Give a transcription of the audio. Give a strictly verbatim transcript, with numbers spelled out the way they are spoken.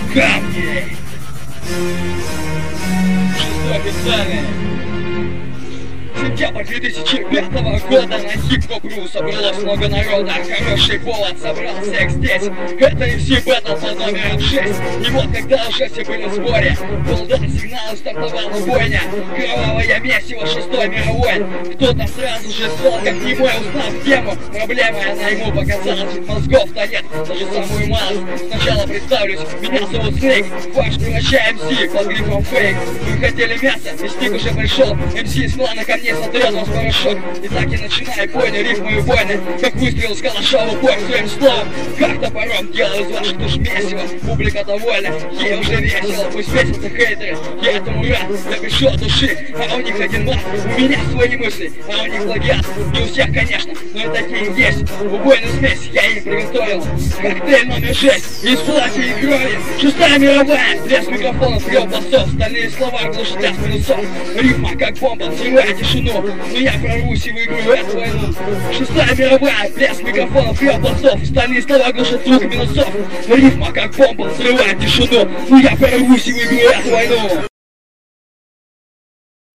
камней. Шестой официальный. Сентябрь две тысячи пятого года на хип-хоп.ру собралось много народа. Хороший повод собрался здесь. Это эм си Battle под номером шесть. И вот когда уже все были в сборе, был дан сигнал и стартовала бойня. Кровавое месиво шестой мировой. Кто-то сразу же стал как немой, узнав тему. Проблема она ему показалась, ведь мозгов-то нет, даже самую малость. Сначала представлюсь, меня зовут Снейк, ваш превращая эм си под грифом фейк. Вы хотели мясо, и стик уже пришел. эм си из клана ко мне сотрет вас порошок. И так и начинаю бойню, рифмы и бойны, как выстрел с калаша в упор своим словом. Как топором делаю из ваших душ месиво. Публика довольна, ей уже весело. Пусть весятся хейтеры, я этому рад. Я пришел от души, а у них один мат. У меня свои мысли, а у них плагиат. Не у всех, конечно, но и такие есть. Убойную смесь я им приготовил. Коктейль номер шесть из платья и крови. Шестая мировая, треск микрофонов, рёв басов. Стальные слова глушат лязг минусов. Рифма как бомба, взрывая тишину. Но я прорвусь и выиграю эту войну. Шестая мировая, блеск микрофонов, рёв басов. Стальные слова глушат звук минусов. Рифма как бомба, взрывая тишину. Но я прорвусь и выиграю эту войну.